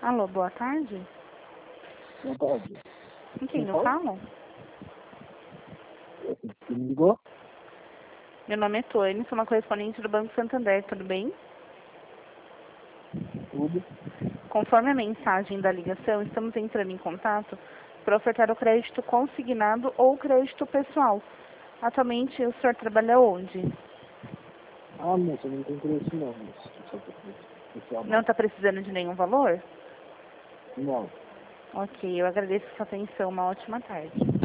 Alô, boa tarde. Boa tarde. Com quem eu falo? Você me ligou? Meu nome é Tônia, sou uma correspondente do Banco Santander, tudo bem? Tudo. Conforme a mensagem da ligação, estamos entrando em contato para ofertar o crédito consignado ou crédito pessoal. Atualmente, o senhor trabalha onde? Ah, moça, eu não tenho interesse não, moça. Pessoal, Não está precisando de nenhum valor? não. Ok, eu agradeço a sua atenção. Uma ótima tarde.